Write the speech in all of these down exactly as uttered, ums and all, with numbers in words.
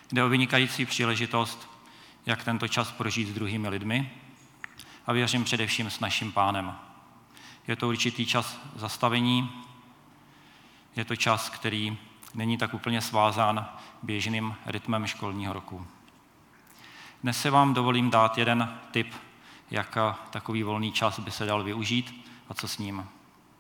Jde o vynikající příležitost, jak tento čas prožít s druhými lidmi a věřím především s naším Pánem. Je to určitý čas zastavení, je to čas, který není tak úplně svázán běžným rytmem školního roku. Dnes si vám dovolím dát jeden tip, jak takový volný čas by se dal využít a co s ním.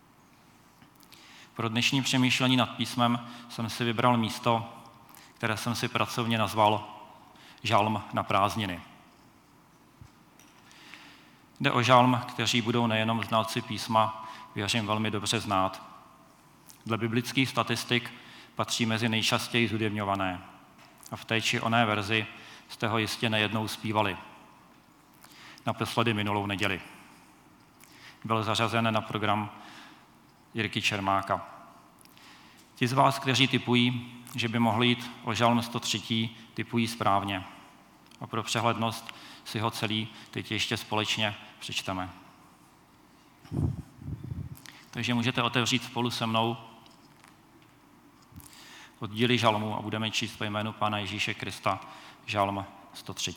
Pro dnešní přemýšlení nad písmem jsem si vybral místo, které jsem si pracovně nazval Žalm na prázdniny. Jde o žalm, kteří budou nejenom znalci písma, věřím velmi dobře znát. Dle biblických statistik patří mezi nejčastěji zhudebňované. A v té či oné verzi jste ho jistě nejednou zpívali. Naposledy minulou neděli. Byl zařazen na program Jirky Čermáka. Ti z vás, kteří tipují, že by mohli jít o žalm sto tři, tipují správně. A pro přehlednost si ho celý teď ještě společně přečteme. Takže můžete otevřít spolu se mnou oddíly žalmu a budeme číst ve jménu Pána Ježíše Krista žalm sto tři.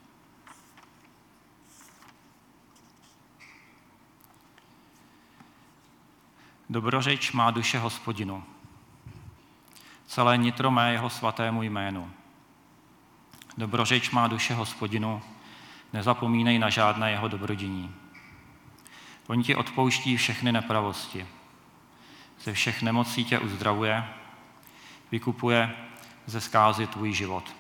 Dobrořeč má duše Hospodinu, celé nitro mé jeho svatému jménu. Dobrořeč má duše Hospodinu, nezapomínej na žádné jeho dobrodění. On ti odpouští všechny nepravosti, ze všech nemocí tě uzdravuje, vykupuje ze zkázy tvůj život.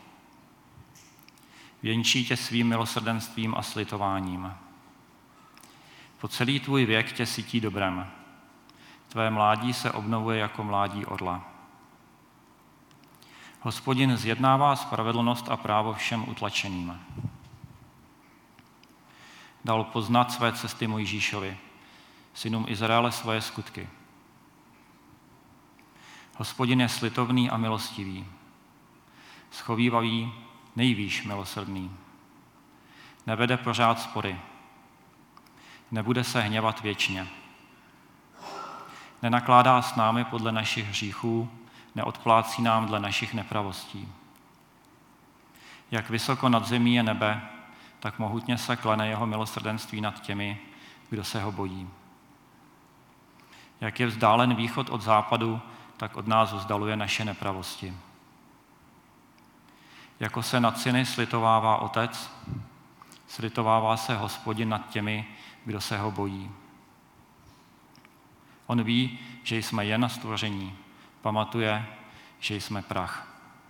Věnčí tě svým milosrdenstvím a slitováním. Po celý tvůj věk tě sytí dobrem. Tvé mládí se obnovuje jako mládí orla. Hospodin zjednává spravedlnost a právo všem utlačeným. Dal poznat své cesty Mojžíšovi, synům Izraele svoje skutky. Hospodin je slitovný a milostivý, schovívavý, nejvýš milosrdný. Nevede pořád spory, nebude se hněvat věčně. Nenakládá s námi podle našich hříchů, neodplácí nám dle našich nepravostí. Jak vysoko nad zemí je nebe, tak mohutně se klene jeho milosrdenství nad těmi, kdo se ho bojí. Jak je vzdálen východ od západu, tak od nás vzdaluje naše nepravosti. Jako se nad syny slitovává otec, slitovává se Hospodin nad těmi, kdo se ho bojí. On ví, že jsme jen stvoření, pamatuje, že jsme prach.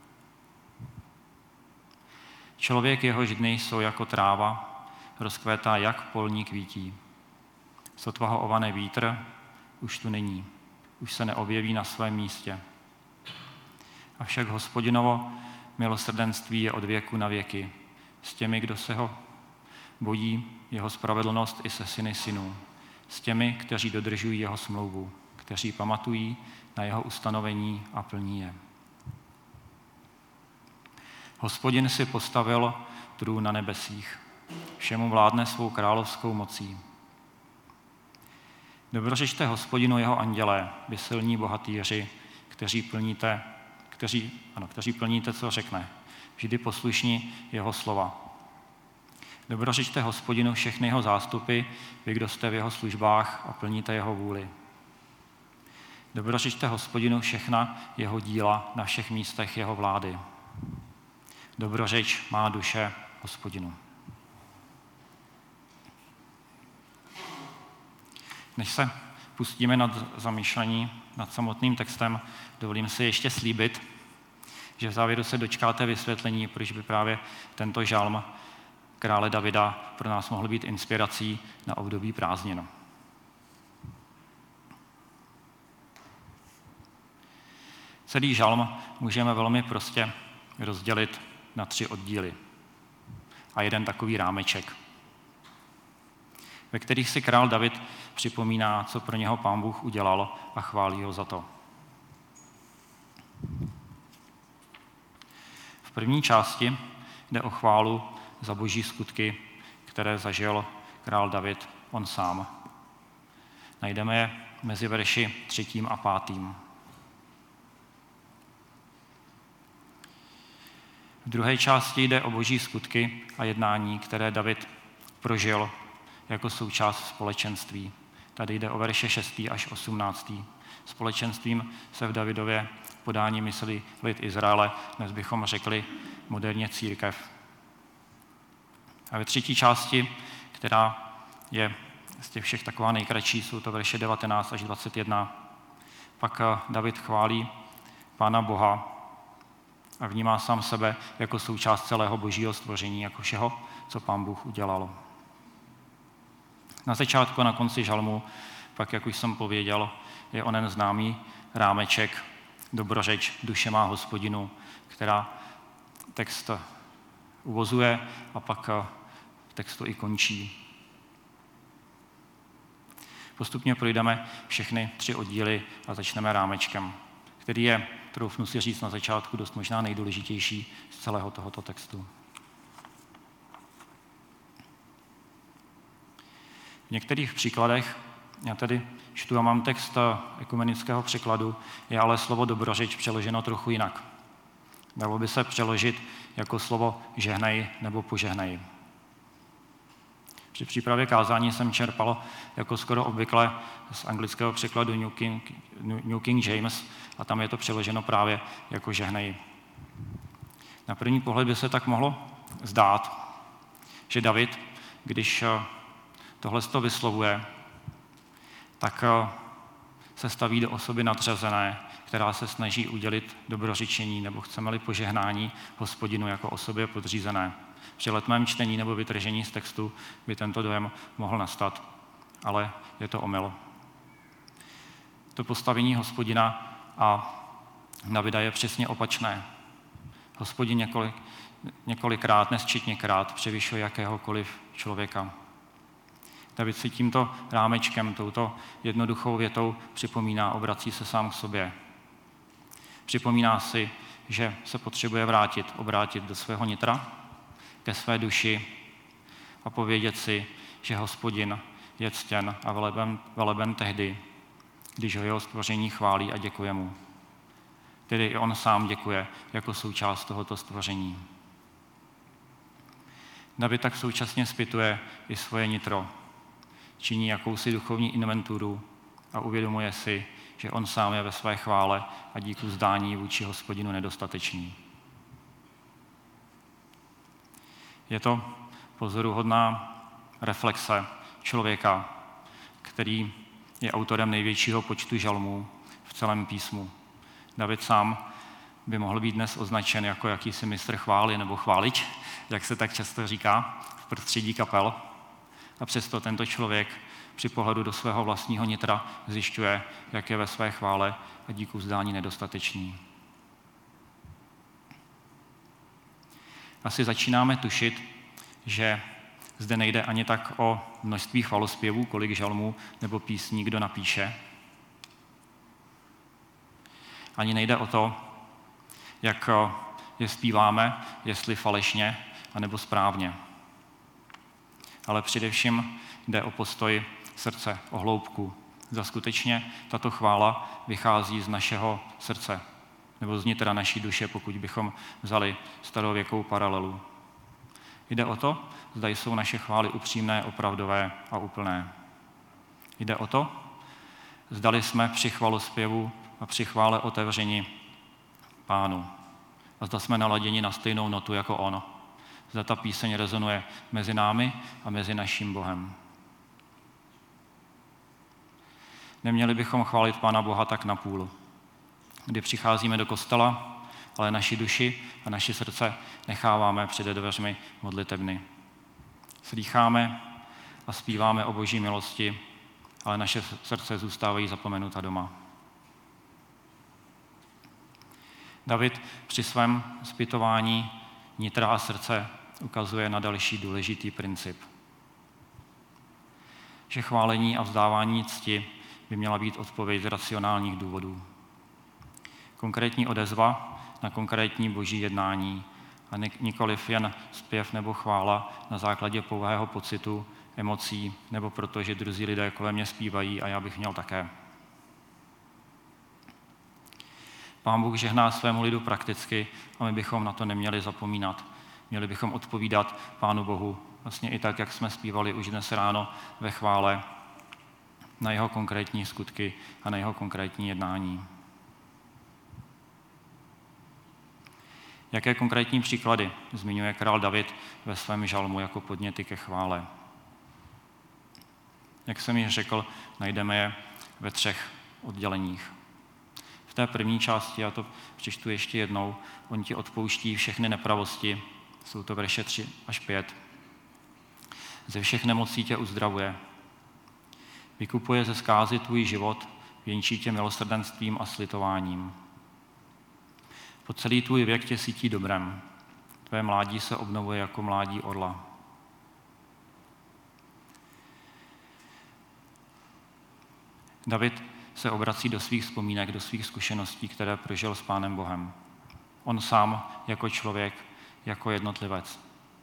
Člověk, jehož dny jsou jako tráva, rozkvétá jak polní kvítí. Sotva ho ovane vítr, už tu není, už se neobjeví na svém místě. Avšak Hospodinovo milosrdenství je od věku na věky. S těmi, kdo se ho bojí, jeho spravedlnost i se syny synů. S těmi, kteří dodržují jeho smlouvu, kteří pamatují na jeho ustanovení a plní je. Hospodin si postavil trůn na nebesích, všemu vládne svou královskou mocí. Dobrořečte Hospodinu jeho andělé, vy silní bohatýři, kteří plníte, kteří, ano, kteří plníte, co řekne, vždy poslušní jeho slova. Dobrořečte Hospodinu všechny jeho zástupy, vy, kdo jste v jeho službách a plníte jeho vůli. Dobrořečte Hospodinu všechna jeho díla na všech místech jeho vlády. Dobrořeč má duše Hospodinu. Než se pustíme nad zamýšlení nad samotným textem, dovolím si ještě slíbit, že v závěru se dočkáte vysvětlení, proč by právě tento žalm krále Davida pro nás mohl být inspirací na období prázdnin. Celý žalm můžeme velmi prostě rozdělit na tři oddíly a jeden takový rámeček, ve kterých si král David připomíná, co pro něho Pán Bůh udělal a chválí ho za to. V první části jde o chválu za boží skutky, které zažil král David on sám. Najdeme je mezi verši třetím a pátým. V druhé části jde o boží skutky a jednání, které David prožil jako součást společenství. Tady jde o verše šestý až osmnáctý. Společenstvím se v Davidově podání myslí lid Izraele, dnes bychom řekli moderně církev. A ve třetí části, která je z těch všech taková nejkratší, jsou to verše devatenáct až dvacet jedna, pak David chválí Pána Boha a vnímá sám sebe jako součást celého božího stvoření, jako všeho, co Pán Bůh udělal. Na začátku a na konci žalmu, pak, jak už jsem pověděl, je onen známý rámeček, dobrořeč, duše má Hospodinu, která text uvozuje a pak v textu i končí. Postupně projdeme všechny tři oddíly a začneme rámečkem, který je, troufnu si říct na začátku, dost možná nejdůležitější z celého tohoto textu. V některých příkladech, já tady čtu a mám text ekumenického překladu, je ale slovo dobrořeč přeloženo trochu jinak. Dalo by se přeložit jako slovo žehnej nebo požehnej. Při přípravě kázání jsem čerpal jako skoro obvykle z anglického překladu New King, New King James a tam je to přeloženo právě jako žehnej. Na první pohled by se tak mohlo zdát, že David, když tohle to vyslovuje, tak se staví do osoby nadřazené, která se snaží udělit dobrořečení nebo chceme-li požehnání Hospodinu jako osobě podřízené. Při letmém čtení nebo vytržení z textu by tento dojem mohl nastat, ale je to omyl. To postavení Hospodina a Davida je přesně opačné. Hospodin několik, několikrát, nesčetněkrát převyšuje jakéhokoliv člověka. David si tímto rámečkem, touto jednoduchou větou připomíná, obrací se sám k sobě. Připomíná si, že se potřebuje vrátit, obrátit do svého nitra, ke své duši a povědět si, že Hospodin je ctěn a veleben, veleben tehdy, když ho jeho stvoření chválí a děkuje mu. Tedy i on sám děkuje jako součást tohoto stvoření. David tak současně zpytuje i svoje nitro, činí jakousi duchovní inventuru a uvědomuje si, že on sám je ve své chvále a díku vzdání vůči Hospodinu nedostatečný. Je to pozoruhodná reflexe člověka, který je autorem největšího počtu žalmů v celém písmu. David sám by mohl být dnes označen jako jakýsi mistr chvály nebo chválič, jak se tak často říká v prostředí kapel. A přesto tento člověk při pohledu do svého vlastního nitra zjišťuje, jak je ve své chvále a díku vzdání nedostatečný. Asi začínáme tušit, že zde nejde ani tak o množství chvalospěvů, kolik žalmů nebo písní kdo napíše. Ani nejde o to, jak je zpíváme, jestli falešně, anebo správně. Ale především jde o postoj srdce, o hloubku. Zda skutečně tato chvála vychází z našeho srdce, nebo z nitra naší duše, pokud bychom vzali starověkou paralelu. Jde o to, zda jsou naše chvály upřímné, opravdové a úplné. Jde o to, zdali jsme při chvalospěvu a při chvále otevřeni Pánu. A zda jsme naladěni na stejnou notu jako on. Zda ta píseň rezonuje mezi námi a mezi naším Bohem. Neměli bychom chválit Pána Boha tak napůl, kdy přicházíme do kostela, ale naši duši a naše srdce necháváme před dveřmi modlitebny. Slýcháme a zpíváme o Boží milosti, ale naše srdce zůstávají zapomenuta doma. David při svém zpytování nitra a srdce ukazuje na další důležitý princip. Že chválení a vzdávání cti by měla být odpověď z racionálních důvodů. Konkrétní odezva na konkrétní boží jednání a nikoliv jen zpěv nebo chvála na základě pouhého pocitu, emocí nebo proto, že druzí lidé kolem mě zpívají a já bych měl také. Pán Bůh žehná svému lidu prakticky a my bychom na to neměli zapomínat. Měli bychom odpovídat Pánu Bohu, vlastně i tak, jak jsme zpívali už dnes ráno ve chvále, na jeho konkrétní skutky a na jeho konkrétní jednání. Jaké konkrétní příklady zmiňuje král David ve svém žalmu jako podněty ke chvále? Jak jsem již řekl, najdeme je ve třech odděleních. V té první části, já to přečtu ještě jednou, on ti odpouští všechny nepravosti, jsou to verše tři až pět. Ze všech nemocí tě uzdravuje. Vykupuje ze zkázy tvůj život, věnčí tě milosrdenstvím a slitováním. Po celý tvůj věk tě sytí dobrem. Tvé mládí se obnovuje jako mládí orla. David se obrací do svých vzpomínek, do svých zkušeností, které prožil s Pánem Bohem. On sám jako člověk, jako jednotlivec.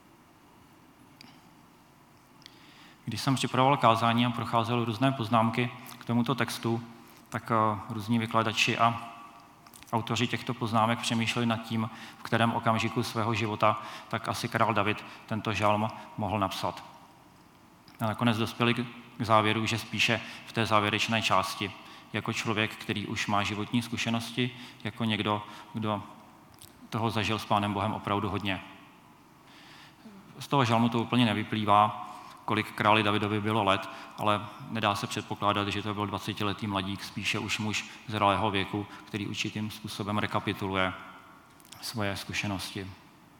Když jsem připravoval kázání a procházel různé poznámky k tomuto textu, tak různí vykladači a autoři těchto poznámek přemýšleli nad tím, v kterém okamžiku svého života tak asi král David tento žalm mohl napsat. A nakonec dospěli k závěru, že spíše v té závěrečné části, jako člověk, který už má životní zkušenosti, jako někdo, kdo toho zažil s Pánem Bohem opravdu hodně. Z toho žalmu to úplně nevyplývá, kolik králi Davidovi bylo let, ale nedá se předpokládat, že to byl dvacetiletý mladík, spíše už muž zralého věku, který určitým způsobem rekapituluje svoje zkušenosti.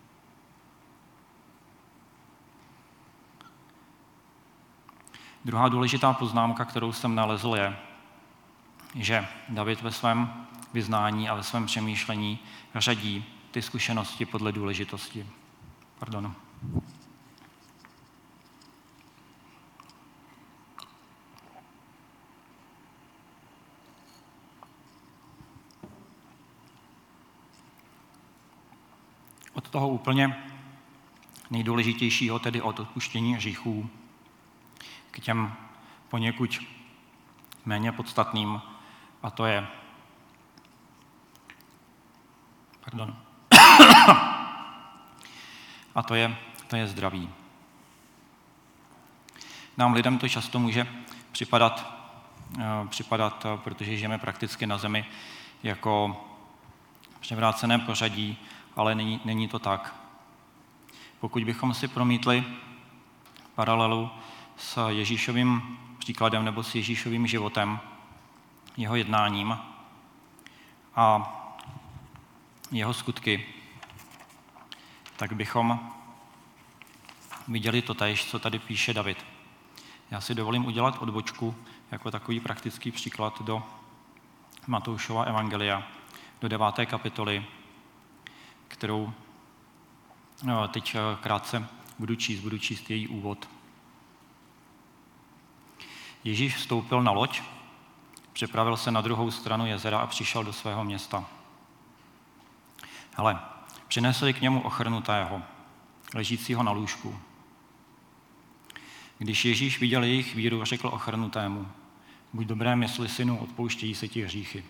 Druhá důležitá poznámka, kterou jsem nalezl, je, že David ve svém vyznání a ve svém přemýšlení řadí ty zkušenosti podle důležitosti. Pardon. Od toho úplně nejdůležitějšího, tedy od odpuštění hříchů, k těm poněkud méně podstatným, a to je pardon, a to je, to je zdraví. Nám lidem to často může připadat, připadat, protože žijeme prakticky na zemi, jako převrácené pořadí, ale není, není to tak. Pokud bychom si promítli paralelu s Ježíšovým příkladem nebo s Ježíšovým životem, jeho jednáním a jeho skutky, tak bychom viděli totéž, co tady píše David. Já si dovolím udělat odbočku jako takový praktický příklad do Matoušova evangelia, do deváté kapitoly, kterou teď krátce budu číst, budu číst její úvod. Ježíš vstoupil na loď, přepravil se na druhou stranu jezera a přišel do svého města. Hele, přinesli k němu ochrnutého, ležícího na lůžku. Když Ježíš viděl jejich víru, řekl ochrnutému, buď dobré mysli, synu, odpouštějí se ti hříchy.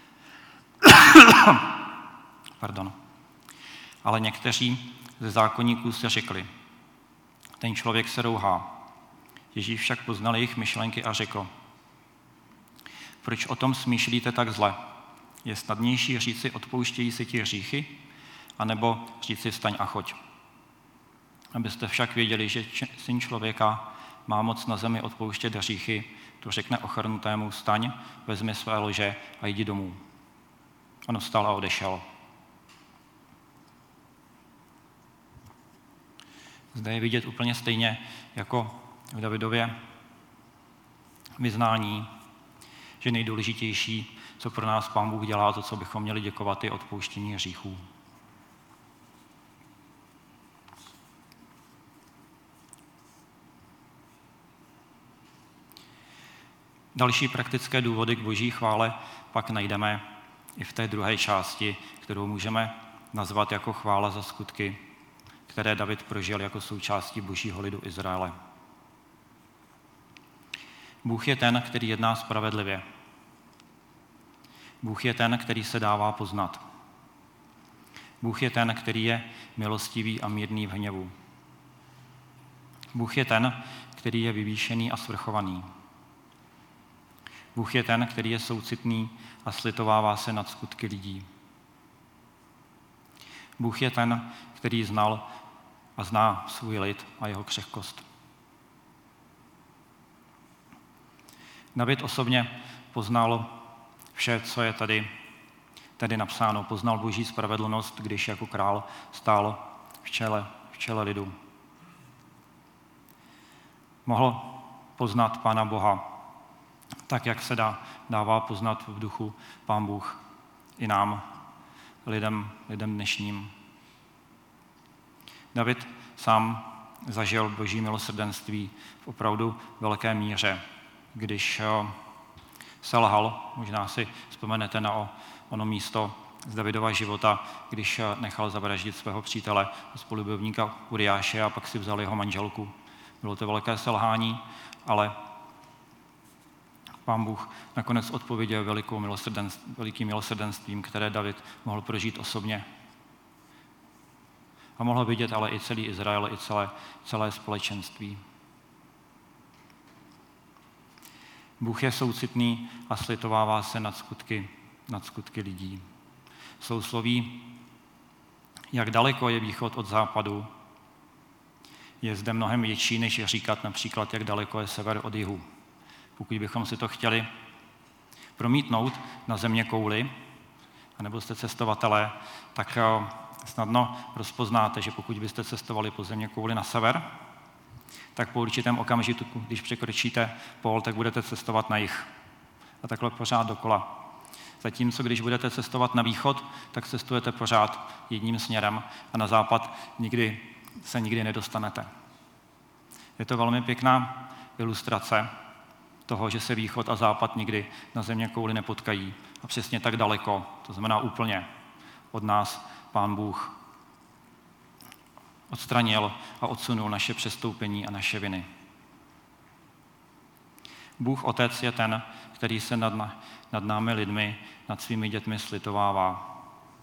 Pardon. Ale někteří ze zákonníků se řekli, ten člověk se rouhá. Ježíš však poznal jejich myšlenky a řekl, proč o tom smýšlíte tak zle? Je snadnější říci odpouštějí se ti hříchy, anebo říci vstaň a choď. Abyste však věděli, že syn člověka má moc na zemi odpouštět hříchy, to řekne ochrnutému vstaň, vezmi své lože a jdi domů. On vstal a odešel. Zde je vidět úplně stejně jako v Davidově vyznání, že nejdůležitější, co pro nás Pán Bůh dělá, to, co bychom měli děkovat, je odpouštění hříchů. Další praktické důvody k boží chvále pak najdeme i v té druhé části, kterou můžeme nazvat jako chvála za skutky, které David prožil jako součástí božího lidu Izraele. Bůh je ten, který jedná spravedlivě. Bůh je ten, který se dává poznat. Bůh je ten, který je milostivý a mírný v hněvu. Bůh je ten, který je vyvýšený a svrchovaný. Bůh je ten, který je soucitný a slitovává se nad skutky lidí. Bůh je ten, který znal a zná svůj lid a jeho křehkost. David osobně poznal vše, co je tady, tady napsáno. Poznal Boží spravedlnost, když jako král stál v čele, v čele lidu. Mohl poznat Pána Boha, tak jak se dá, dává poznat v duchu Pán Bůh i nám, lidem, lidem dnešním. David sám zažil Boží milosrdenství v opravdu velké míře, když selhal, možná si vzpomenete na ono místo z Davidova života, když nechal zavraždit svého přítele a spolubojovníka Uriáše a pak si vzal jeho manželku. Bylo to velké selhání, ale Pán Bůh nakonec odpověděl velikou milosrdenství, velikým milosrdenstvím, které David mohl prožít osobně. A mohl vidět ale i celý Izrael, i celé, celé společenství. Bůh je soucitný a slitovává se nad skutky, nad skutky lidí. Sousloví, jak daleko je východ od západu, je zde mnohem větší, než říkat například, jak daleko je sever od jihu. Pokud bychom si to chtěli promítnout na země kouli, anebo jste cestovatelé, tak snadno rozpoznáte, že pokud byste cestovali po země kouli na sever, tak po určitém okamžiku, když překročíte pól, tak budete cestovat na jih. A takhle pořád dokola. Zatímco když budete cestovat na východ, tak cestujete pořád jedním směrem a na západ nikdy se nikdy nedostanete. Je to velmi pěkná ilustrace toho, že se východ a západ nikdy na země kouli nepotkají. A přesně tak daleko, to znamená úplně od nás Pán Bůh odstranil a odsunul naše přestoupení a naše viny. Bůh Otec je ten, který se nad, nad námi lidmi, nad svými dětmi slitovává.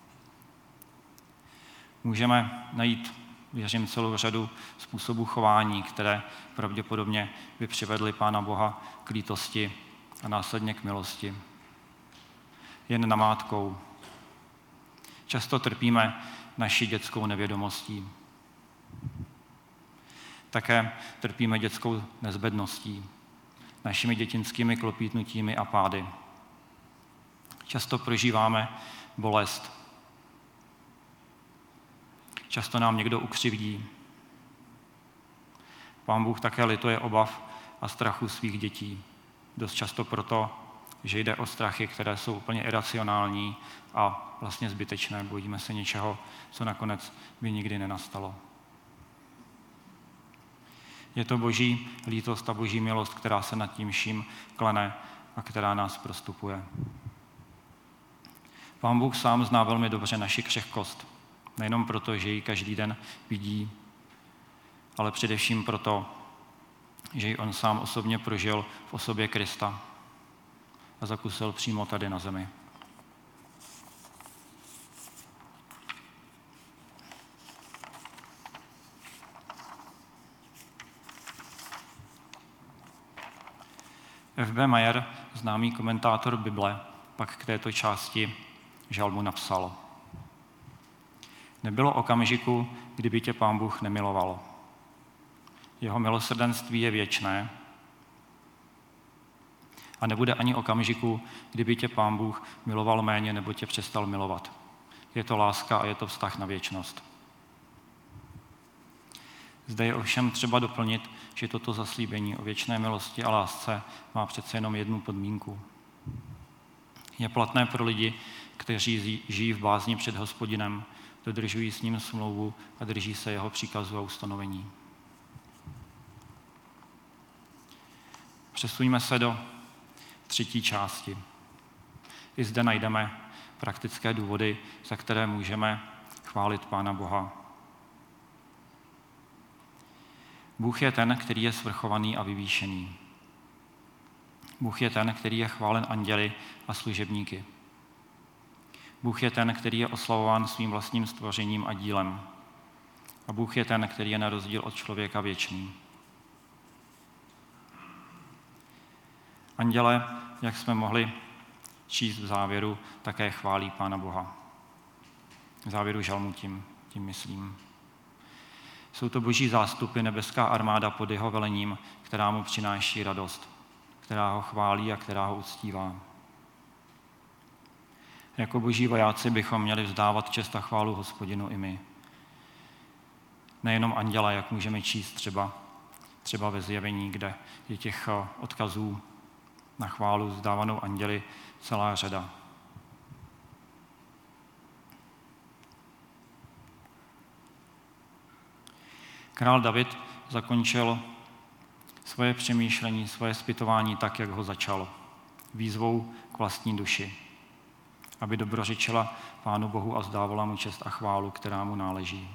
Můžeme najít, věřím, celou řadu způsobů chování, které pravděpodobně by přivedly Pána Boha k lítosti a následně k milosti. Jen namátkou. Často trpíme naší dětskou nevědomostí. Také trpíme dětskou nezbedností, našimi dětinskými klopítnutími a pády. Často prožíváme bolest. Často nám někdo ukřivdí. Pán Bůh také lituje obav a strachu svých dětí. Dost často proto, že jde o strachy, které jsou úplně iracionální a vlastně zbytečné. Bojíme se něčeho, co nakonec by nikdy nenastalo. Je to Boží lítost a Boží milost, která se nad tím vším klene a která nás prostupuje. Pán Bůh sám zná velmi dobře naši křehkost. Nejenom proto, že ji každý den vidí, ale především proto, že ji on sám osobně prožil v osobě Krista a zakusil přímo tady na zemi. F B Mayer, známý komentátor Bible, pak k této části žalmu napsal: Nebylo okamžiku, kdyby tě Pán Bůh nemiloval. Jeho milosrdenství je věčné a nebude ani okamžiku, kdyby tě Pán Bůh miloval méně nebo tě přestal milovat. Je to láska a je to vztah na věčnost. Zde je ovšem třeba doplnit, že toto zaslíbení o věčné milosti a lásce má přece jenom jednu podmínku. Je platné pro lidi, kteří žijí v bázni před Hospodinem, dodržují s ním smlouvu a drží se jeho příkazu a ustanovení. Přesuňme se do třetí části. I zde najdeme praktické důvody, za které můžeme chválit Pána Boha. Bůh je ten, který je svrchovaný a vyvýšený. Bůh je ten, který je chválen anděli a služebníky. Bůh je ten, který je oslavován svým vlastním stvořením a dílem. A Bůh je ten, který je na rozdíl od člověka věčný. Anděle, jak jsme mohli číst v závěru, také chválí Pána Boha. V závěru žalmu tím, tím myslím. Jsou to boží zástupy, nebeská armáda pod jeho velením, která mu přináší radost, která ho chválí a která ho uctívá. Jako boží vojáci bychom měli vzdávat čest a chválu Hospodinu i my. Nejenom anděla, jak můžeme číst třeba, třeba ve Zjevení, kde je těch odkazů na chválu vzdávanou anděli celá řada. Král David zakončil svoje přemýšlení, svoje zpytování tak, jak ho začal. Výzvou k vlastní duši, aby dobrořečila Pánu Bohu a vzdávala mu čest a chválu, která mu náleží.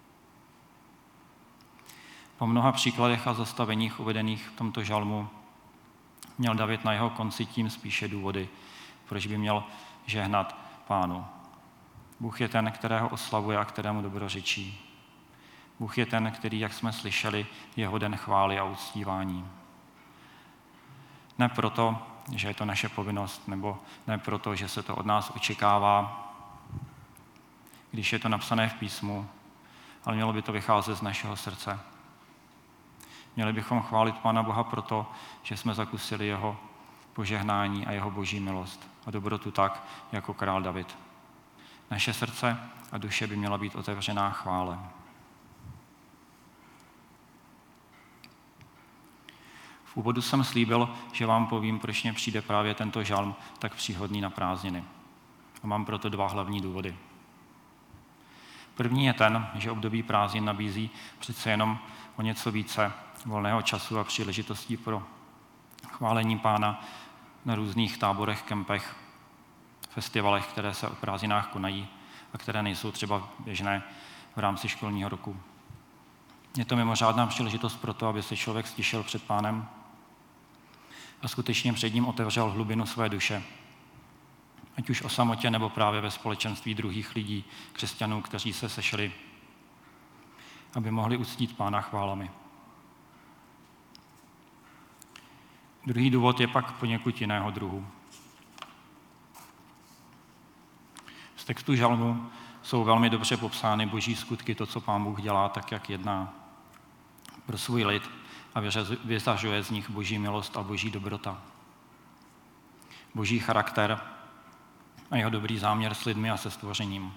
Po mnoha příkladech a zastaveních uvedených v tomto žalmu měl David na jeho konci tím spíše důvody, proč by měl žehnat Pánu. Bůh je ten, kterého oslavuje a kterému dobrořečí. Bůh je ten, který, jak jsme slyšeli, je hoden chvály a uctívání. Ne proto, že je to naše povinnost, nebo ne proto, že se to od nás očekává, když je to napsané v písmu, ale mělo by to vycházet z našeho srdce. Měli bychom chválit Pána Boha proto, že jsme zakusili jeho požehnání a jeho boží milost a dobrotu tak, jako král David. Naše srdce a duše by měla být otevřená chvále. V úvodu jsem slíbil, že vám povím, proč mě přijde právě tento žalm tak příhodný na prázdniny. A mám proto dva hlavní důvody. První je ten, že období prázdnin nabízí přece jenom o něco více volného času a příležitostí pro chválení Pána na různých táborech, kempech, festivalech, které se o prázdninách konají a které nejsou třeba běžné v rámci školního roku. Je to mimořádná příležitost pro to, aby se člověk stišil před Pánem a skutečně před ním otevřel hlubinu své duše. Ať už o samotě, nebo právě ve společenství druhých lidí, křesťanů, kteří se sešli, aby mohli uctít Pána chválami. Druhý důvod je pak poněkud jiného druhu. Z textu žalmu jsou velmi dobře popsány boží skutky, to, co Pán Bůh dělá, tak jak jedná pro svůj lid a vyzařuje z nich boží milost a boží dobrota. Boží charakter a jeho dobrý záměr s lidmi a se stvořením.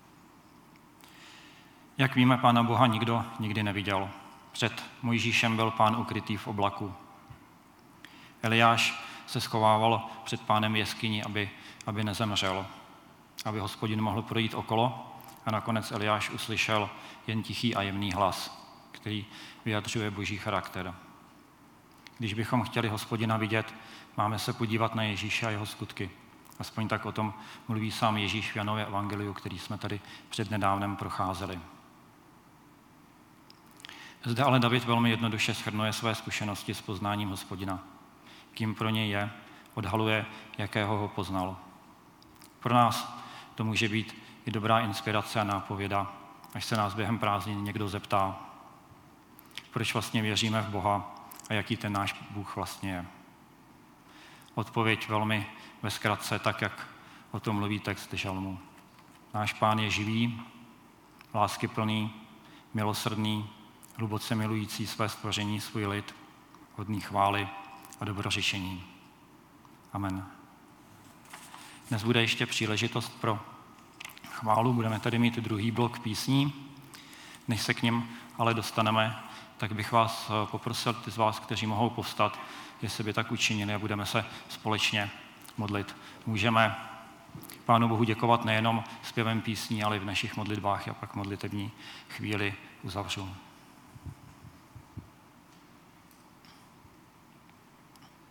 Jak víme, Pána Boha nikdo nikdy neviděl. Před Mojžíšem byl Pán ukrytý v oblaku. Eliáš se schovával před Pánem v jeskyni, aby, aby nezemřel, aby Hospodin mohl projít okolo a nakonec Eliáš uslyšel jen tichý a jemný hlas, který vyjadřuje boží charakter. Když bychom chtěli Hospodina vidět, máme se podívat na Ježíše a jeho skutky. Aspoň tak o tom mluví sám Ježíš v Janově evangeliu, který jsme tady přednedávnem procházeli. Zde ale David velmi jednoduše shrnuje své zkušenosti s poznáním Hospodina. Kým pro něj je, odhaluje, jakého ho poznal. Pro nás to může být i dobrá inspirace a nápověda, až se nás během prázdnin někdo zeptá, proč vlastně věříme v Boha a jaký ten náš Bůh vlastně je. Odpověď velmi ve zkratce, tak jak o tom mluví text žalmu. Náš Pán je živý, láskyplný, milosrdný, hluboce milující své stvoření, svůj lid, hodný chvály a dobrořešení. Amen. Dnes bude ještě příležitost pro chválu. Budeme tady mít druhý blok písní. Než se k nim ale dostaneme, tak bych vás poprosil, ty z vás, kteří mohou povstat, jestli by tak učinili a budeme se společně modlit. Můžeme Pánu Bohu děkovat nejenom zpěvem písní, ale i v našich modlitbách a pak modlitební chvíli uzavřu.